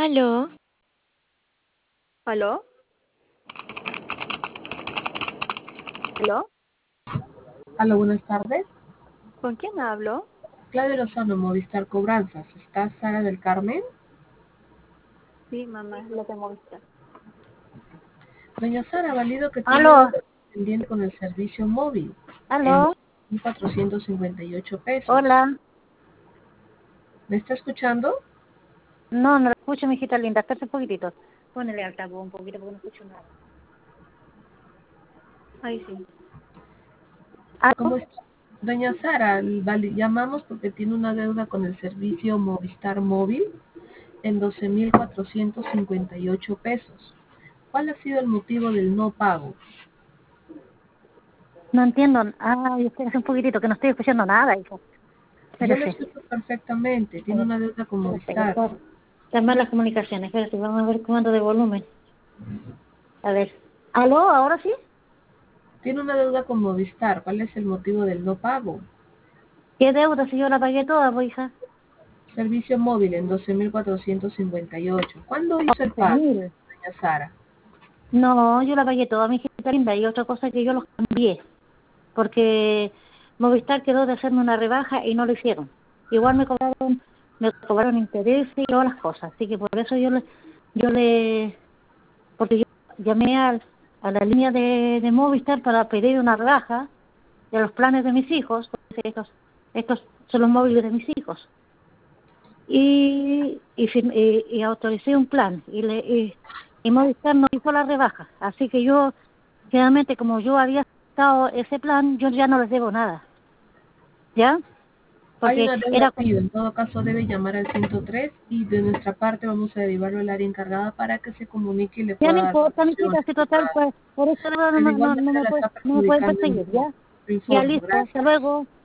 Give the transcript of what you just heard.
Aló, ¿Aló? ¿Aló? Hola, buenas tardes. ¿Con quién hablo? Claudia Lozano, Movistar Cobranzas. ¿Está Sara del Carmen? Sí, mamá, es lo que me gusta. Doña Sara, valido que tiene Aló, pendiente con el servicio móvil en aló, 1.458 pesos. hola. ¿Me está escuchando? No, no lo escucho, mi hijita linda. Espérate un poquitito. Ponele altavoz un poquito porque no escucho nada. Ahí sí. ¿Cómo ¿Aló? está? Doña Sara, llamamos porque tiene una deuda con el servicio Movistar Móvil en 12.458 pesos. ¿Cuál ha sido el motivo del no pago? No entiendo. Ay, espérate un poquitito, que no estoy escuchando nada, hija. Yo lo Espérese. escucho perfectamente. Tiene Espérate, una deuda con espérate. Movistar. Están mal las comunicaciones. Espérate, vamos a ver cuánto de volumen. A ver. ¿Aló? ¿Ahora sí? Tiene una deuda con Movistar. ¿Cuál es el motivo del no pago? ¿Qué deuda si yo la pagué toda, pues, hija? Servicio móvil en 12.458. ¿Cuándo hizo el pago, 11.000. doña Sara? No, yo la pagué toda, mi hijita linda. Y otra cosa que yo los cambié. Porque Movistar quedó de hacerme una rebaja y no lo hicieron. Igual me cobraron intereses y todas las cosas. Así que por eso porque yo llamé a la línea de Movistar para pedir una rebaja de los planes de mis hijos, porque estos son los móviles de mis hijos. Y autoricé un plan y Movistar no hizo la rebaja. Así que yo, realmente, como yo había aceptado ese plan, yo ya no les debo nada. ¿Ya? Hay Porque una deuda era activa. En todo caso, debe llamar al 103 y de nuestra parte vamos a derivarlo al área encargada para que se comunique y le ya pueda no dar importa, mi solución chica, a si este total, caso. pues, por eso no, Pero no, de igual no, no manera me la puede, está no me pueden perjudicando en perseguir, ¿ya? su Ya informe. listo, hasta Gracias. luego.